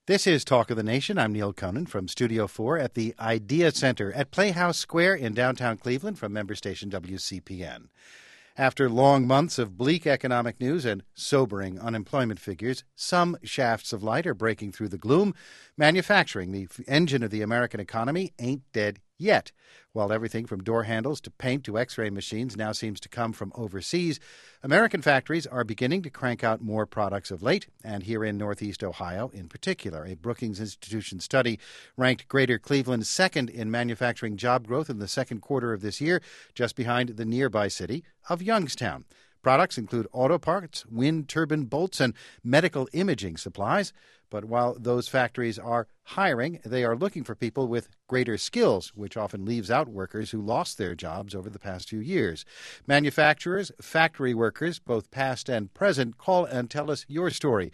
This is Talk of the Nation. I'm Neil Conan from Studio 4 at the Idea Center at Playhouse Square in downtown Cleveland from member station WCPN. After long months of bleak economic news and sobering unemployment figures, some shafts of light are breaking through the gloom. Manufacturing, the engine of the American economy, ain't dead yet. While everything from door handles to paint to X-ray machines now seems to come from overseas, American factories are beginning to crank out more products of late, and here in Northeast Ohio in particular. A Brookings Institution study ranked Greater Cleveland second in manufacturing job growth in the second quarter of this year, just behind the nearby city of Youngstown. Products include auto parts, wind turbine bolts, and medical imaging supplies. But while those factories are hiring, they are looking for people with greater skills, which often leaves out workers who lost their jobs over the past few years. Manufacturers, factory workers, both past and present, call and tell us your story.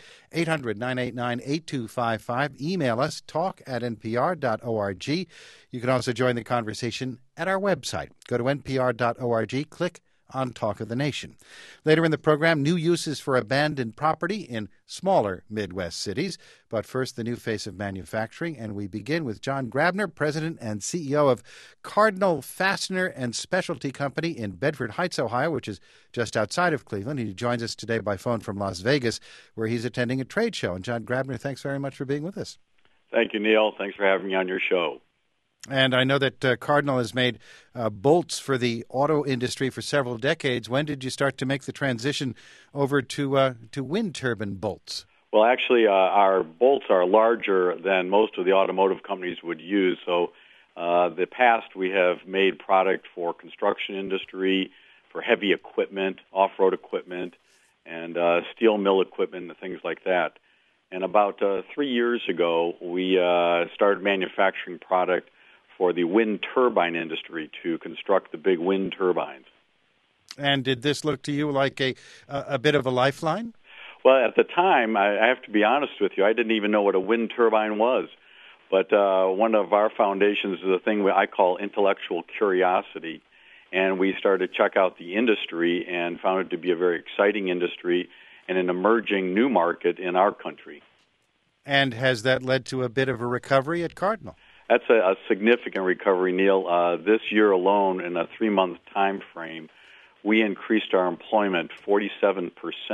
800-989-8255. Email us, talk@npr.org. You can also join the conversation at our website. Go to npr.org, click on Talk of the Nation. Later in the program, new uses for abandoned property in smaller Midwest cities. But first, the new face of manufacturing, and we begin with John Grabner, President and CEO of Cardinal Fastener and Specialty Company in Bedford Heights, Ohio, which is just outside of Cleveland. He joins us today by phone from Las Vegas, where he's attending a trade show. And John Grabner, thanks very much for being with us. Thank you, Neil. Thanks for having me on your show. And I know that Cardinal has made bolts for the auto industry for several decades. When did you start to make the transition over to wind turbine bolts? Well, actually, our bolts are larger than most of the automotive companies would use. So the past, we have made product for construction industry, for heavy equipment, off-road equipment, and steel mill equipment and things like that. And about 3 years ago, we started manufacturing product for the wind turbine industry to construct the big wind turbines. And did this look to you like a bit of a lifeline? Well, at the time, I have to be honest with you, I didn't even know what a wind turbine was. But one of our foundations is a thing I call intellectual curiosity. And we started to check out the industry and found it to be a very exciting industry and an emerging new market in our country. And has that led to a bit of a recovery at Cardinal? That's a significant recovery, Neil. This year alone, in a 3-month time frame, we increased our employment 47%,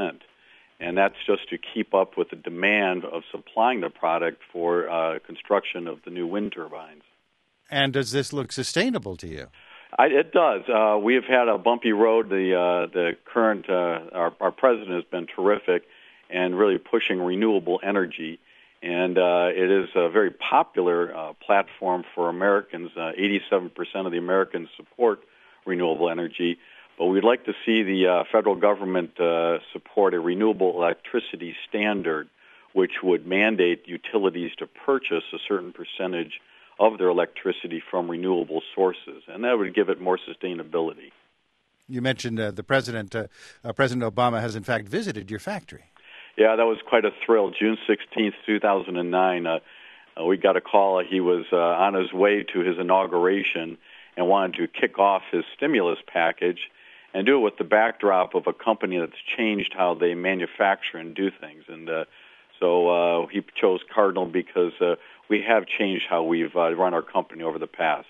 and that's just to keep up with the demand of supplying the product for construction of the new wind turbines. And does this look sustainable to you? It does. We have had a bumpy road. The current our president has been terrific and really pushing renewable energy. And it is a very popular platform for Americans. 87% of the Americans support renewable energy. But we'd like to see the federal government support a renewable electricity standard, which would mandate utilities to purchase a certain percentage of their electricity from renewable sources. And that would give it more sustainability. You mentioned the President Obama has, in fact, visited your factory. Yeah, that was quite a thrill. June 16th, 2009, we got a call. He was on his way to his inauguration and wanted to kick off his stimulus package and do it with the backdrop of a company that's changed how they manufacture and do things. And so he chose Cardinal because we have changed how we've run our company over the past.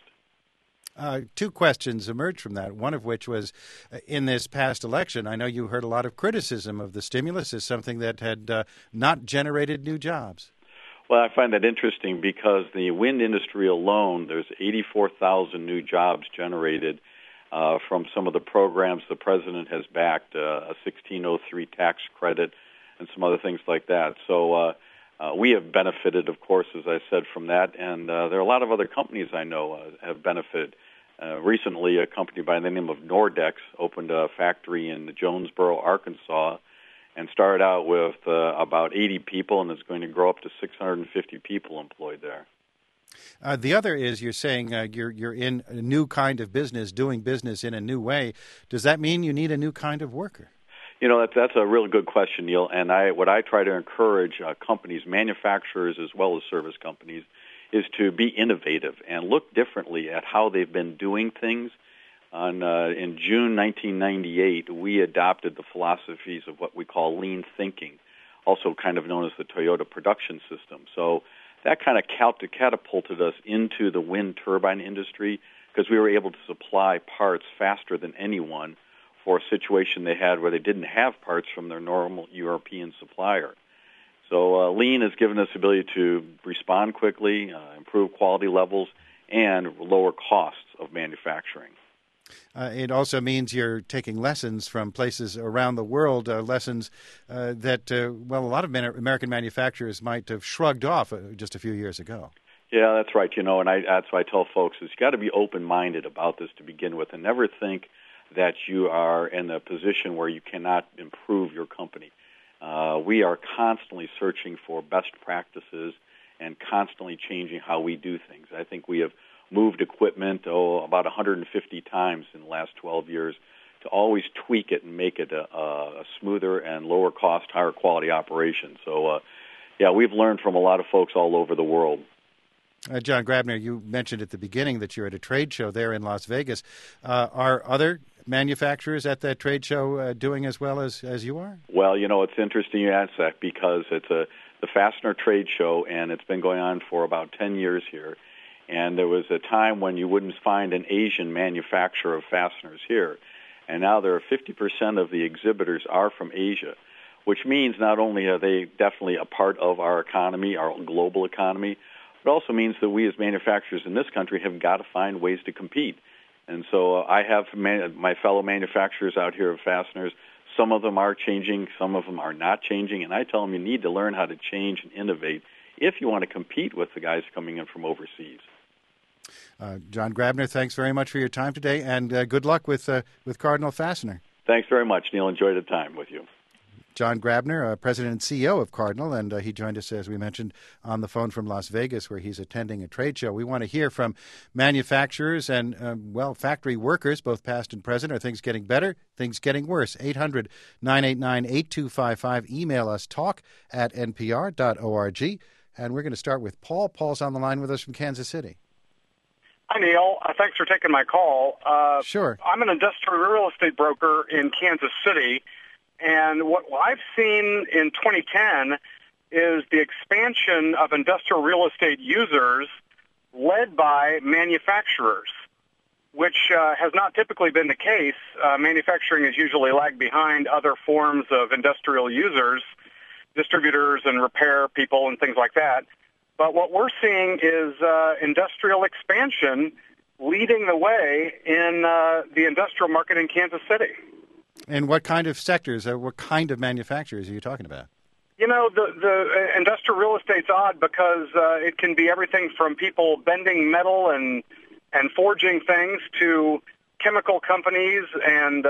Two questions emerged from that, one of which was, in this past election, I know you heard a lot of criticism of the stimulus as something that had not generated new jobs. Well, I find that interesting because the wind industry alone, there's 84,000 new jobs generated from some of the programs the president has backed, a 1603 tax credit and some other things like that. So we have benefited, of course, as I said, from that, and there are a lot of other companies I know have benefited. Recently, a company by the name of Nordex opened a factory in Jonesboro, Arkansas, and started out with about 80 people, and is going to grow up to 650 people employed there. The other is you're saying you're in a new kind of business, doing business in a new way. Does that mean you need a new kind of worker? You know, that's a really good question, Neil. And what I try to encourage companies, manufacturers as well as service companies, is to be innovative and look differently at how they've been doing things. In June 1998, we adopted the philosophies of what we call lean thinking. also kind of known as the Toyota Production System. So that kind of catapulted us into the wind turbine industry because we were able to supply parts faster than anyone for a situation they had where they didn't have parts from their normal European supplier. So Lean has given us the ability to respond quickly, improve quality levels, and lower costs of manufacturing. It also means you're taking lessons from places around the world, lessons that, a lot of American manufacturers might have shrugged off just a few years ago. Yeah, that's right. And that's why I tell folks is you got to be open-minded about this to begin with and never think that you are in a position where you cannot improve your company. We are constantly searching for best practices and constantly changing how we do things. I think we have moved equipment about 150 times in the last 12 years to always tweak it and make it a smoother and lower cost, higher quality operation. So, we've learned from a lot of folks all over the world. John Grabner, you mentioned at the beginning that you're at a trade show there in Las Vegas. Are other manufacturers at that trade show doing as well as you are? Well, it's interesting you ask that because it's the Fastener Trade Show, and it's been going on for about 10 years here. And there was a time when you wouldn't find an Asian manufacturer of fasteners here. And now there are 50% of the exhibitors are from Asia, which means not only are they definitely a part of our economy, our global economy, but also means that we as manufacturers in this country have got to find ways to compete. And so I have my fellow manufacturers out here of fasteners. Some of them are changing, some of them are not changing, and I tell them you need to learn how to change and innovate if you want to compete with the guys coming in from overseas. John Grabner, thanks very much for your time today, and good luck with Cardinal Fastener. Thanks very much, Neil. Enjoyed the time with you. John Grabner, President and CEO of Cardinal, and he joined us, as we mentioned, on the phone from Las Vegas, where he's attending a trade show. We want to hear from manufacturers and, factory workers, both past and present. Are things getting better? Things getting worse? 800-989-8255. Email us, talk@npr.org. And we're going to start with Paul. Paul's on the line with us from Kansas City. Hi, Neil. Thanks for taking my call. Sure. I'm an industrial real estate broker in Kansas City, and what I've seen in 2010 is the expansion of industrial real estate users led by manufacturers, which has not typically been the case. Manufacturing has usually lagged behind other forms of industrial users, distributors and repair people and things like that. But what we're seeing is industrial expansion leading the way in the industrial market in Kansas City. And what kind of sectors, what kind of manufacturers are you talking about? The industrial real estate's odd because it can be everything from people bending metal and forging things to chemical companies and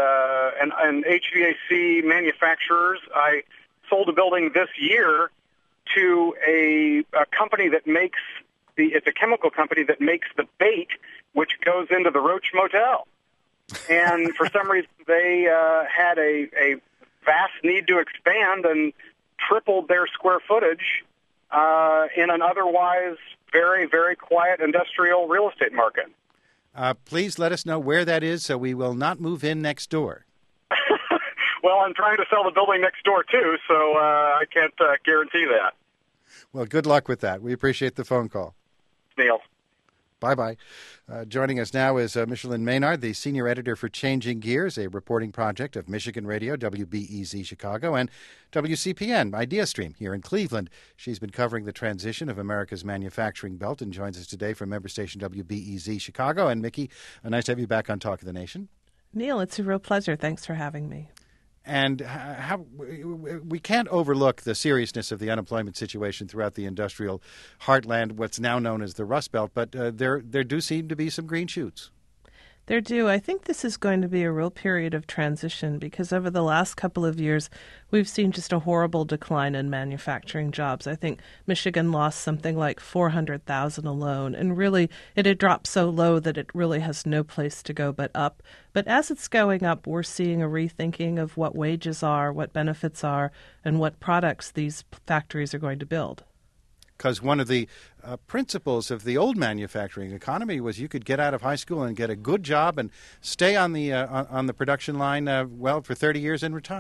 HVAC manufacturers. I sold a building this year to a company that makes it's a chemical company that makes the bait which goes into the Roach Motel. And for some reason, they had a vast need to expand and tripled their square footage in an otherwise very, very quiet industrial real estate market. Please let us know where that is so we will not move in next door. Well, I'm trying to sell the building next door, too, so I can't guarantee that. Well, good luck with that. We appreciate the phone call. Neil. Bye-bye. Joining us now is Micheline Maynard, the senior editor for Changing Gears, a reporting project of Michigan Radio, WBEZ Chicago, and WCPN, IdeaStream here in Cleveland. She's been covering the transition of America's manufacturing belt and joins us today from member station WBEZ Chicago. And, Mickey, nice to have you back on Talk of the Nation. Neil, it's a real pleasure. Thanks for having me. And we can't overlook the seriousness of the unemployment situation throughout the industrial heartland, what's now known as the Rust Belt, but there do seem to be some green shoots. There do. I think this is going to be a real period of transition because over the last couple of years, we've seen just a horrible decline in manufacturing jobs. I think Michigan lost something like 400,000 alone, and really it had dropped so low that it really has no place to go but up. But as it's going up, we're seeing a rethinking of what wages are, what benefits are, and what products these factories are going to build. Because one of the principles of the old manufacturing economy was you could get out of high school and get a good job and stay on the production line, for 30 years and retire.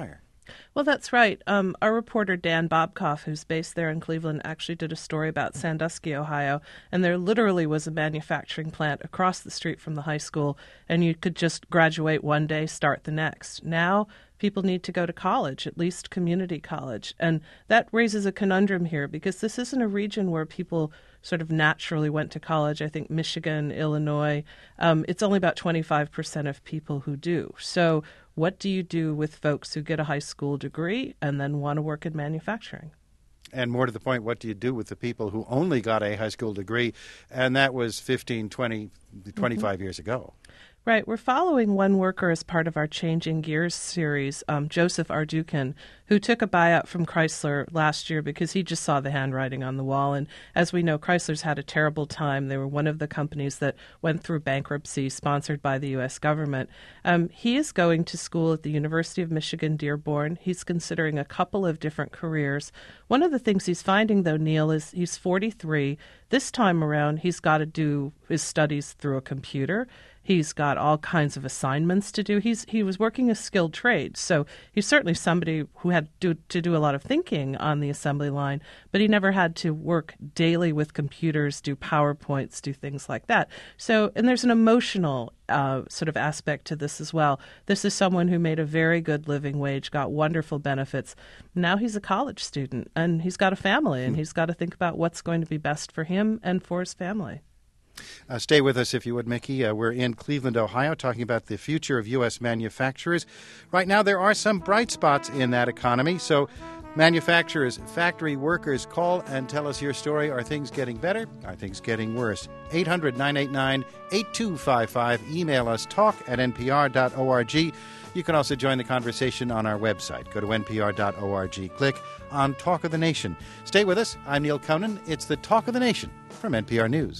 Well, that's right. Our reporter, Dan Bobkoff, who's based there in Cleveland, actually did a story about Sandusky, Ohio, and there literally was a manufacturing plant across the street from the high school, and you could just graduate one day, start the next. Now, people need to go to college, at least community college, and that raises a conundrum here because this isn't a region where people sort of naturally went to college. I think Michigan, Illinois, it's only about 25% of people who do. So what do you do with folks who get a high school degree and then want to work in manufacturing? And more to the point, what do you do with the people who only got a high school degree, and that was 15, 20, 25 years ago? Right. We're following one worker as part of our Changing Gears series, Joseph Ardukin, who took a buyout from Chrysler last year because he just saw the handwriting on the wall. And as we know, Chrysler's had a terrible time. They were one of the companies that went through bankruptcy, sponsored by the U.S. government. He is going to school at the University of Michigan, Dearborn. He's considering a couple of different careers. One of the things he's finding, though, Neil, is he's 43. This time around, he's got to do his studies through a computer. He's got all kinds of assignments to do. He was working a skilled trade, so he's certainly somebody who had to do a lot of thinking on the assembly line, but he never had to work daily with computers, do PowerPoints, do things like that. So, and there's an emotional sort of aspect to this as well. This is someone who made a very good living wage, got wonderful benefits. Now he's a college student, and he's got a family, and he's got to think about what's going to be best for him and for his family. Stay with us, if you would, Mickey. We're in Cleveland, Ohio, talking about the future of U.S. manufacturers. Right now, there are some bright spots in that economy. So, manufacturers, factory workers, call and tell us your story. Are things getting better? Are things getting worse? 800-989-8255. Email us, talk@npr.org. You can also join the conversation on our website. Go to npr.org. Click on Talk of the Nation. Stay with us. I'm Neil Conan. It's the Talk of the Nation from NPR News.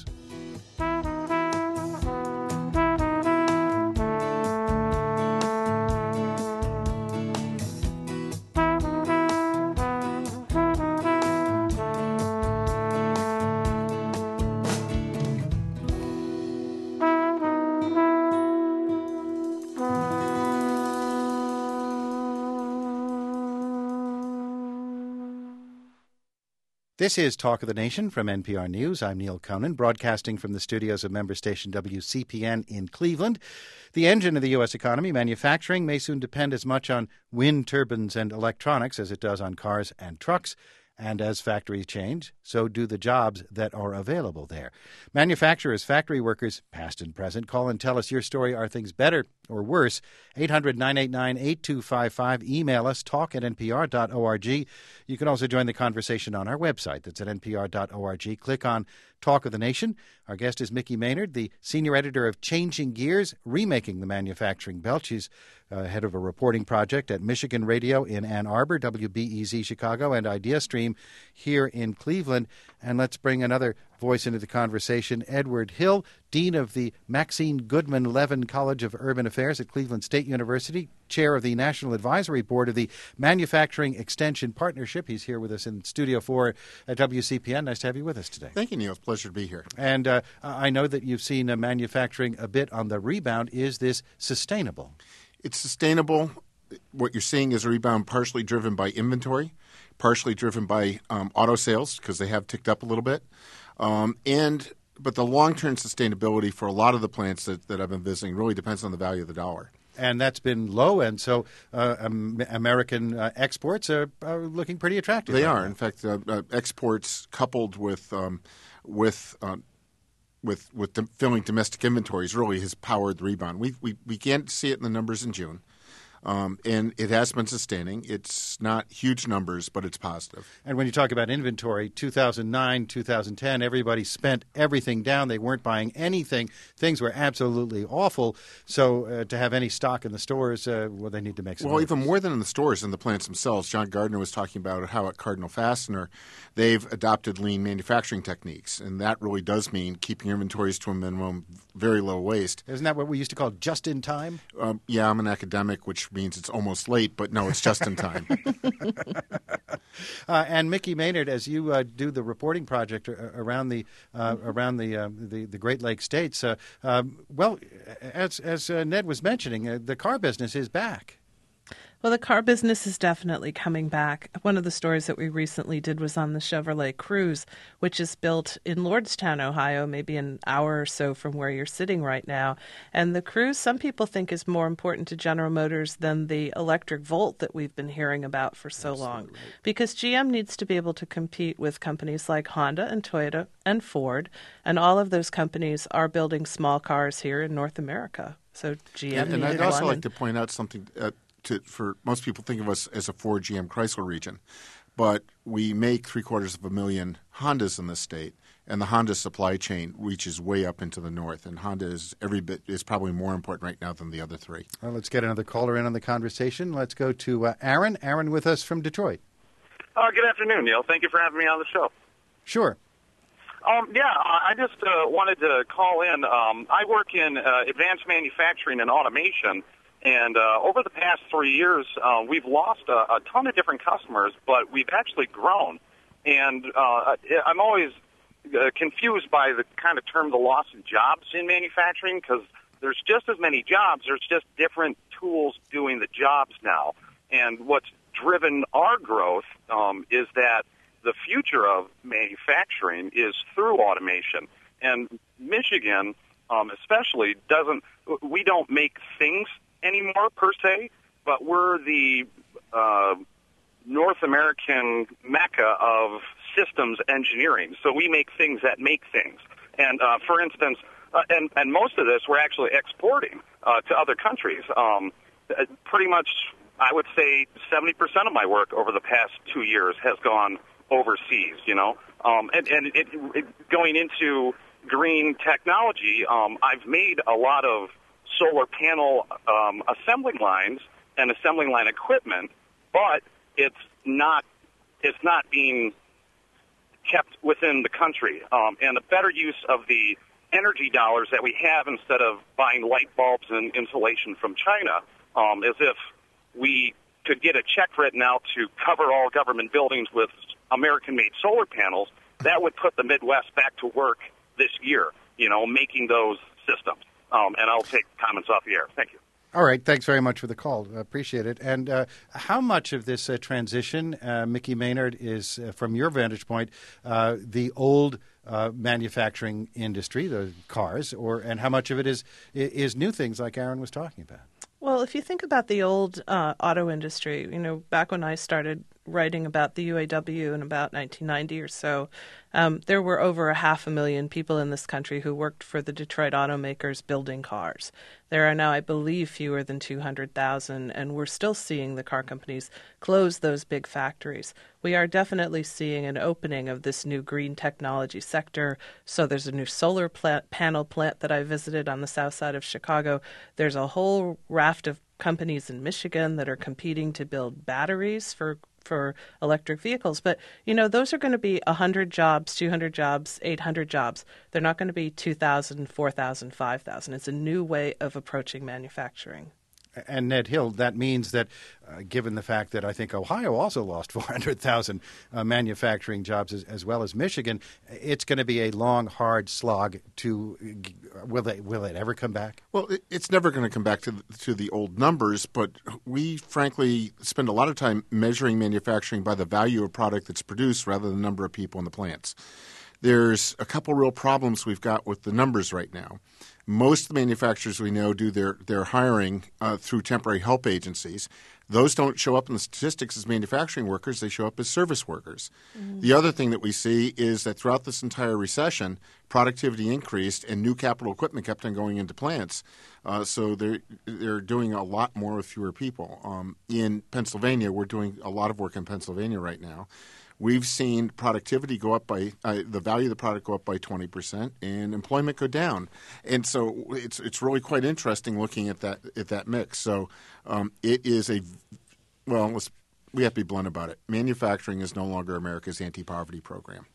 This is Talk of the Nation from NPR News. I'm Neil Conan, broadcasting from the studios of member station WCPN in Cleveland. The engine of the U.S. economy, manufacturing, may soon depend as much on wind turbines and electronics as it does on cars and trucks. And as factories change, so do the jobs that are available there. Manufacturers, factory workers, past and present, call and tell us your story. Are things better or worse? 800-989-8255. Email us, talk@npr.org. You can also join the conversation on our website. That's at npr.org. Click on Talk of the Nation. Our guest is Mickey Maynard, the senior editor of Changing Gears, Remaking the Manufacturing Belt. She's head of a reporting project at Michigan Radio in Ann Arbor, WBEZ Chicago, and IdeaStream here in Cleveland. And let's bring another voice into the conversation, Edward Hill, Dean of the Maxine Goodman Levin College of Urban Affairs at Cleveland State University, chair of the National Advisory Board of the Manufacturing Extension Partnership. He's here with us in Studio 4 at WCPN. Nice to have you with us today. Thank you, Neil. It's a pleasure to be here. And I know that you've seen manufacturing a bit on the rebound. Is this sustainable? It's sustainable. What you're seeing is a rebound partially driven by inventory, partially driven by auto sales because they have ticked up a little bit. But the long-term sustainability for a lot of the plants that I've been visiting really depends on the value of the dollar. And that's been low, and so American exports are looking pretty attractive. They are. In fact, exports coupled with filling domestic inventories really has powered the rebound. We can't see it in the numbers in June. And it has been sustaining. It's not huge numbers, but it's positive. And when you talk about inventory, 2009, 2010, everybody spent everything down. They weren't buying anything. Things were absolutely awful. So to have any stock in the stores, they need to make some. Well, even more than in the stores, in the plants themselves. John Gardner was talking about how at Cardinal Fastener, they've adopted lean manufacturing techniques. And that really does mean keeping inventories to a minimum, very low waste. Isn't that what we used to call just in time? Yeah, I'm an academic, which means it's almost late, but no, it's just in time. And Mickey Maynard, as you do the reporting project around the Great Lakes states, as Ned was mentioning, the car business is back. Well, the car business is definitely coming back. One of the stories that we recently did was on the Chevrolet Cruze, which is built in Lordstown, Ohio, maybe an hour or so from where you're sitting right now. And the Cruze, some people think, is more important to General Motors than the electric Volt that we've been hearing about for so long. Right. Because GM needs to be able to compete with companies like Honda and Toyota and Ford, and all of those companies are building small cars here in North America. So GM and I'd also like to point out something for most people think of us as a Ford, GM, Chrysler region, but we make 750,000 Hondas in this state, and the Honda supply chain reaches way up into the north, and Honda is probably more important right now than the other three. Well, let's get another caller in on the conversation. Let's go to Aaron. Aaron with us from Detroit. Good afternoon, Neil. Thank you for having me on the show. Sure. I just wanted to call in. I work in advanced manufacturing and automation. And over the past 3 years, we've lost a ton of different customers, but we've actually grown. And I'm always confused by the kind of term the loss of jobs in manufacturing, because there's just as many jobs. There's just different tools doing the jobs now. And what's driven our growth is that the future of manufacturing is through automation. And Michigan especially we don't make things anymore per se, but we're the North American mecca of systems engineering. So we make things that make things. And for instance, and most of this we're actually exporting to other countries. Pretty much, I would say 70% of my work over the past 2 years has gone overseas, and going into green technology, I've made a lot of solar panel assembling lines and assembling line equipment, but it's not being kept within the country. And a better use of the energy dollars that we have instead of buying light bulbs and insulation from China, is if we could get a check written out to cover all government buildings with American-made solar panels, that would put the Midwest back to work this year, making those systems. And I'll take comments off the air. Thank you. All right. Thanks very much for the call. Appreciate it. And how much of this transition, Mickey Maynard, is, from your vantage point, the old manufacturing industry, the cars, and how much of it is new things like Aaron was talking about? Well, if you think about the old auto industry, back when I started writing about the UAW in about 1990 or so, there were over 500,000 people in this country who worked for the Detroit automakers building cars. There are now, I believe, fewer than 200,000, and we're still seeing the car companies close those big factories. We are definitely seeing an opening of this new green technology sector. So there's a new solar panel plant that I visited on the south side of Chicago. There's a whole raft of companies in Michigan that are competing to build batteries for electric vehicles. But, those are going to be 100 jobs, 200 jobs, 800 jobs. They're not going to be 2,000, 4,000, 5,000. It's a new way of approaching manufacturing. And Ned Hill, that means that given the fact that I think Ohio also lost 400,000 manufacturing jobs as well as Michigan, it's going to be a long, hard slog to will it ever come back? Well, it's never going to come back to the old numbers, but we frankly spend a lot of time measuring manufacturing by the value of product that's produced rather than the number of people in the plants. There's a couple real problems we've got with the numbers right now. Most of the manufacturers we know do their hiring through temporary help agencies. Those don't show up in the statistics as manufacturing workers. They show up as service workers. Mm-hmm. The other thing that we see is that throughout this entire recession, productivity increased and new capital equipment kept on going into plants. So they're doing a lot more with fewer people. In Pennsylvania, we're doing a lot of work in Pennsylvania right now. We've seen productivity go up by the value of the product go up by 20% and employment go down. And so it's really quite interesting looking at that mix. So it is we have to be blunt about it. Manufacturing is no longer America's anti-poverty program.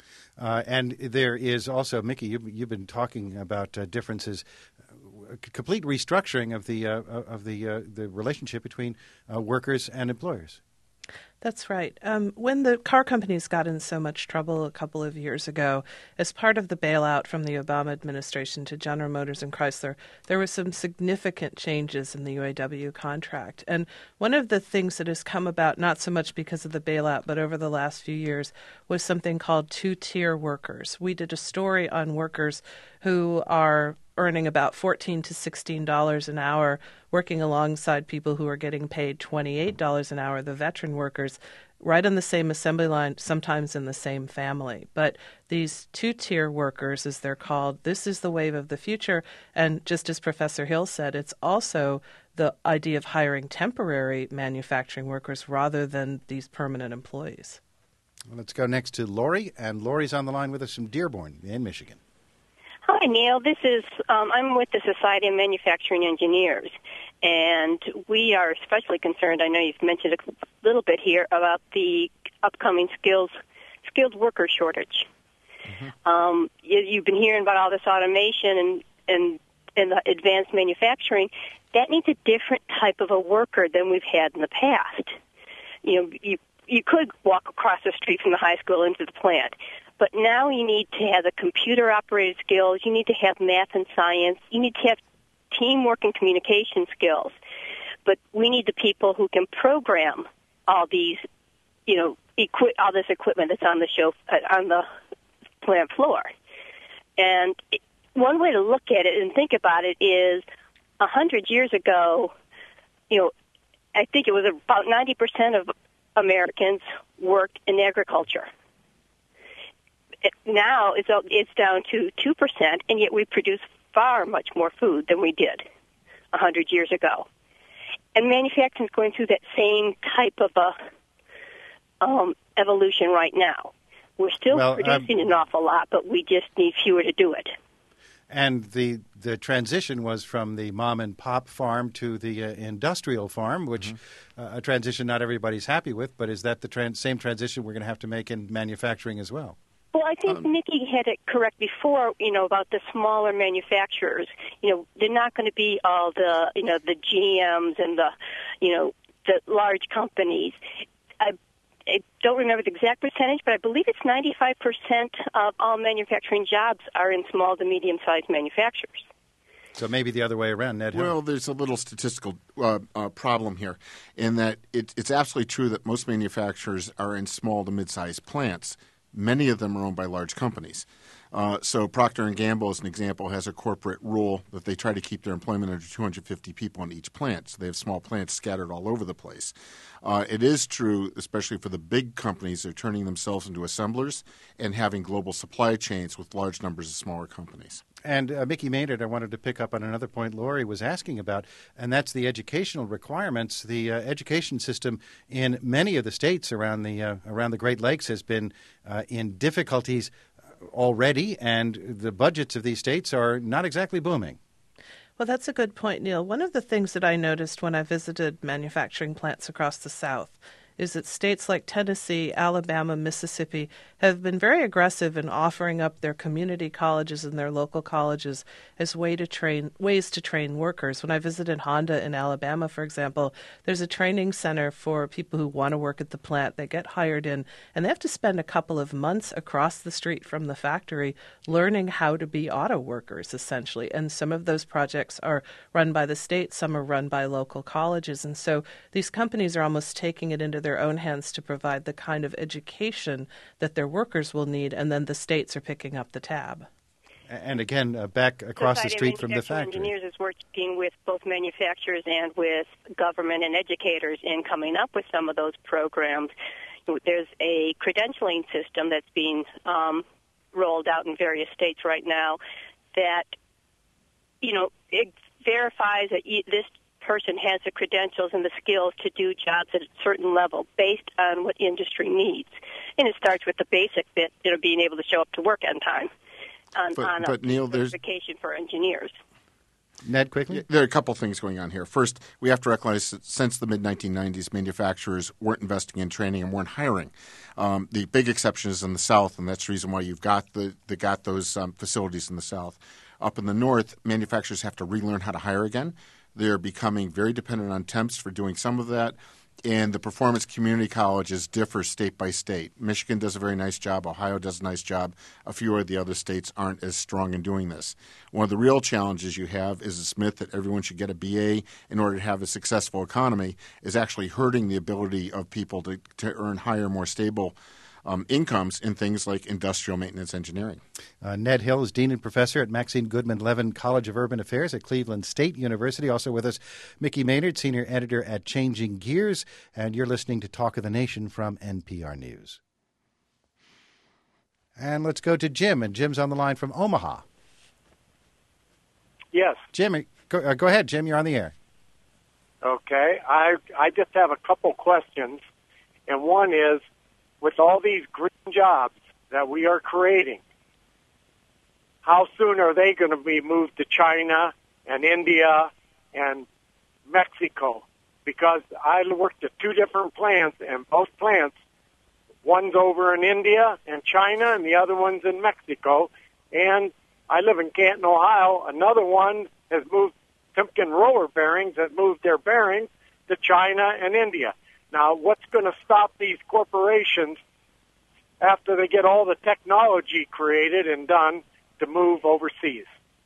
And there is also, Mickey, you've been talking about differences, complete restructuring of the relationship between workers and employers. That's right. When the car companies got in so much trouble a couple of years ago, as part of the bailout from the Obama administration to General Motors and Chrysler, there were some significant changes in the UAW contract. And one of the things that has come about, not so much because of the bailout, but over the last few years, was something called two-tier workers. We did a story on workers who are earning about $14 to $16 an hour, working alongside people who are getting paid $28 an hour, the veteran workers, right on the same assembly line, sometimes in the same family. But these two-tier workers, as they're called, this is the wave of the future. And just as Professor Hill said, it's also the idea of hiring temporary manufacturing workers rather than these permanent employees. Well, let's go next to Lori, and Lori's on the line with us from Dearborn in Michigan. Hi, Neil. This is I'm with the Society of Manufacturing Engineers, and we are especially concerned. I know you've mentioned a little bit here about the upcoming skilled worker shortage. Mm-hmm. You've been hearing about all this automation and the advanced manufacturing. That needs a different type of a worker than we've had in the past. You could walk across the street from the high school into the plant. But now you need to have the computer-operated skills. You need to have math and science. You need to have teamwork and communication skills. But we need the people who can program all these, all this equipment that's on the plant floor. And one way to look at it and think about it is 100 years ago, I think it was about 90% of Americans worked in agriculture. Now it's down to 2%, and yet we produce far much more food than we did 100 years ago. And manufacturing is going through that same type of evolution right now. We're still producing an awful lot, but we just need fewer to do it. And the transition was from the mom-and-pop farm to the industrial farm, which a transition not everybody's happy with, but is that the same transition we're going to have to make in manufacturing as well? Well, I think Nikki had it correct before, about the smaller manufacturers. They're not going to be all the, the GMs and the large companies. I don't remember the exact percentage, but I believe it's 95% of all manufacturing jobs are in small to medium-sized manufacturers. So maybe the other way around, Ned Hill. Well, there's a little statistical problem here in that it's absolutely true that most manufacturers are in small to mid-sized plants. Many of them are owned by large companies. So Procter & Gamble, as an example, has a corporate rule that they try to keep their employment under 250 people in each plant. So they have small plants scattered all over the place. It is true, especially for the big companies, they're turning themselves into assemblers and having global supply chains with large numbers of smaller companies. And Mickey Maynard, I wanted to pick up on another point Lori was asking about, and that's the educational requirements. The education system in many of the states around the Great Lakes has been in difficulties already, and the budgets of these states are not exactly booming. Well, that's a good point, Neil. One of the things that I noticed when I visited manufacturing plants across the South is that states like Tennessee, Alabama, Mississippi have been very aggressive in offering up their community colleges and their local colleges as ways to train workers. When I visited Honda in Alabama, for example, there's a training center for people who want to work at the plant. They get hired in, and they have to spend a couple of months across the street from the factory learning how to be auto workers, essentially. And some of those projects are run by the state, some are run by local colleges. And so these companies are almost taking it into their own hands to provide the kind of education that their workers will need, and then the states are picking up the tab. And again, back across the street from the factory. Engineers is working with both manufacturers and with government and educators in coming up with some of those programs. There's a credentialing system that's being rolled out in various states right now that, it verifies that this person has the credentials and the skills to do jobs at a certain level based on what industry needs. And it starts with the basic bit, being able to show up to work on time. But Neil, there's certification for engineers. Ned, quickly? There are a couple things going on here. First, we have to recognize that since the mid-1990s, manufacturers weren't investing in training and weren't hiring. The big exception is in the South, and that's the reason why you've got those facilities in the South. Up in the North, manufacturers have to relearn how to hire again. They're becoming very dependent on temps for doing some of that. And the performance community colleges differ state by state. Michigan does a very nice job. Ohio does a nice job. A few of the other states aren't as strong in doing this. One of the real challenges you have is this myth that everyone should get a BA in order to have a successful economy is actually hurting the ability of people to earn higher, more stable incomes in things like industrial maintenance engineering. Ned Hill is Dean and Professor at Maxine Goodman Levin College of Urban Affairs at Cleveland State University. Also with us, Mickey Maynard, Senior Editor at Changing Gears. And you're listening to Talk of the Nation from NPR News. And let's go to Jim. And Jim's on the line from Omaha. Yes. Jim, go ahead, Jim. You're on the air. Okay. I just have a couple questions. And one is, with all these green jobs that we are creating, how soon are they going to be moved to China and India and Mexico? Because I worked at two different plants, and both plants, one's over in India and China, and the other one's in Mexico. And I live in Canton, Ohio. Another one has moved, Timken Roller Bearings, has moved their bearings to China and India. Now, what's going to stop these corporations after they get all the technology created and done to move overseas?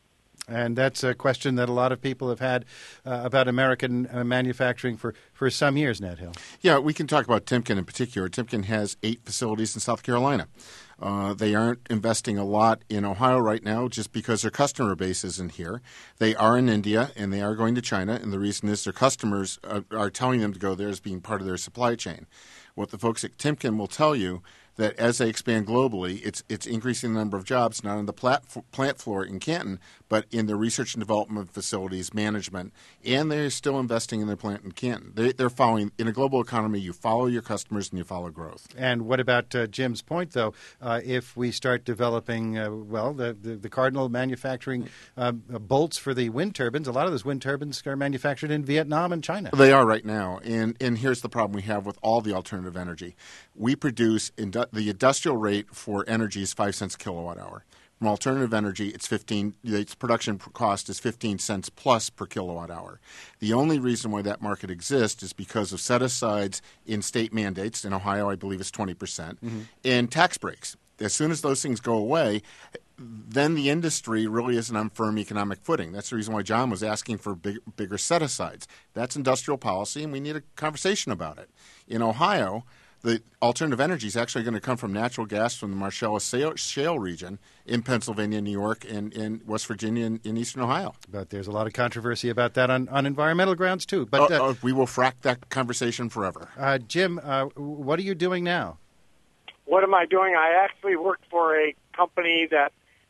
And that's a question that a lot of people have had about American manufacturing for some years, Ned Hill. Yeah, we can talk about Timken in particular. Timken has 8 facilities in South Carolina. They aren't investing a lot in Ohio right now just because their customer base isn't here. They are in India, and they are going to China, and the reason is their customers are telling them to go there as being part of their supply chain. What the folks at Timken will tell you that as they expand globally, it's increasing the number of jobs, not on the plant floor in Canton, but in the research and development facilities, management, and they're still investing in their plant in Canton. They're following, in a global economy, you follow your customers and you follow growth. And what about Jim's point, though? If we start developing, the Cardinal manufacturing bolts for the wind turbines, a lot of those wind turbines are manufactured in Vietnam and China. They are right now, and here's the problem we have with all the alternative energy. We produce the industrial rate for energy is 5 cents a kilowatt hour. From alternative energy, its production cost is 15 cents plus per kilowatt hour. The only reason why that market exists is because of set-asides in state mandates. In Ohio, I believe it's 20%, and tax breaks. As soon as those things go away, then the industry really isn't on firm economic footing. That's the reason why John was asking for bigger set-asides. That's industrial policy, and we need a conversation about it. In Ohio, the alternative energy is actually going to come from natural gas from the Marcellus Shale region in Pennsylvania, New York, and West Virginia, and eastern Ohio. But there's a lot of controversy about that on environmental grounds, too. But we will frack that conversation forever. Jim, what are you doing now? What am I doing? I actually work for a company that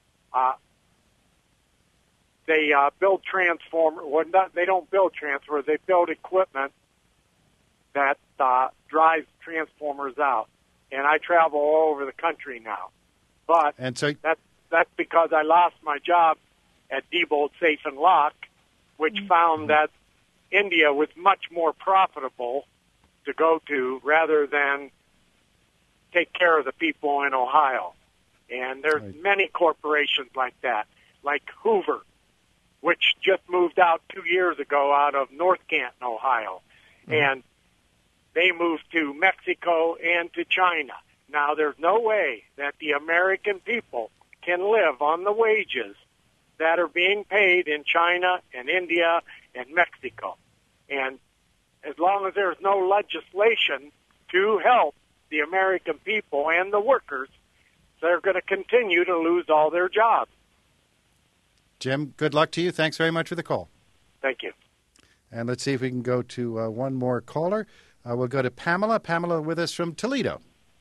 they build transformers. Well, they don't build transformers. They build equipment that drives transformers out. And I travel all over the country now. But that's because I lost my job at Diebold Safe and Lock, which found that India was much more profitable to go to rather than take care of the people in Ohio. And there's many corporations like that, like Hoover, which just moved out 2 years ago out of North Canton, Ohio. And they moved to Mexico and to China. Now, there's no way that the American people can live on the wages that are being paid in China and India and Mexico. And as long as there's no legislation to help the American people and the workers, they're going to continue to lose all their jobs. Jim, good luck to you. Thanks very much for the call. Thank you. And let's see if we can go to one more caller. We'll go to Pamela. Pamela with us from Toledo.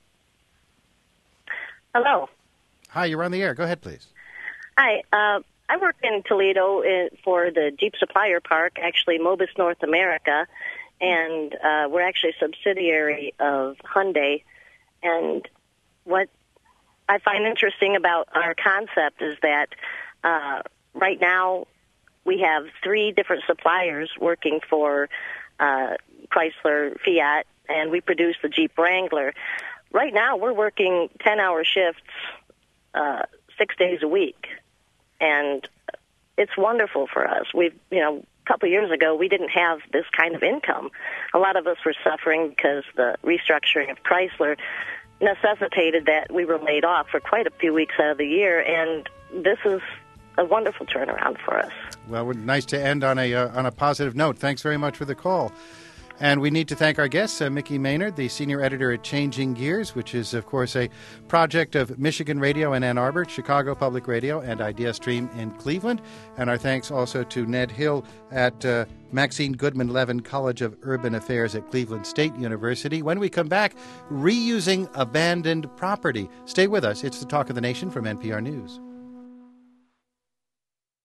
Hello. Hi, you're on the air. Go ahead, please. Hi. I work in Toledo for the Jeep Supplier Park, actually Mobis North America, and we're actually a subsidiary of Hyundai. And what I find interesting about our concept is that right now we have 3 different suppliers working for Chrysler, Fiat, and we produce the Jeep Wrangler. Right now, we're working 10-hour shifts 6 days a week, and it's wonderful for us. We've, couple of years ago, we didn't have this kind of income. A lot of us were suffering because the restructuring of Chrysler necessitated that we were laid off for quite a few weeks out of the year, and this is a wonderful turnaround for us. Well, nice to end on a positive note. Thanks very much for the call. And we need to thank our guests, Mickey Maynard, the senior editor at Changing Gears, which is, of course, a project of Michigan Radio in Ann Arbor, Chicago Public Radio, and IdeaStream in Cleveland. And our thanks also to Ned Hill at Maxine Goodman Levin College of Urban Affairs at Cleveland State University. When we come back, reusing abandoned property. Stay with us. It's the Talk of the Nation from NPR News.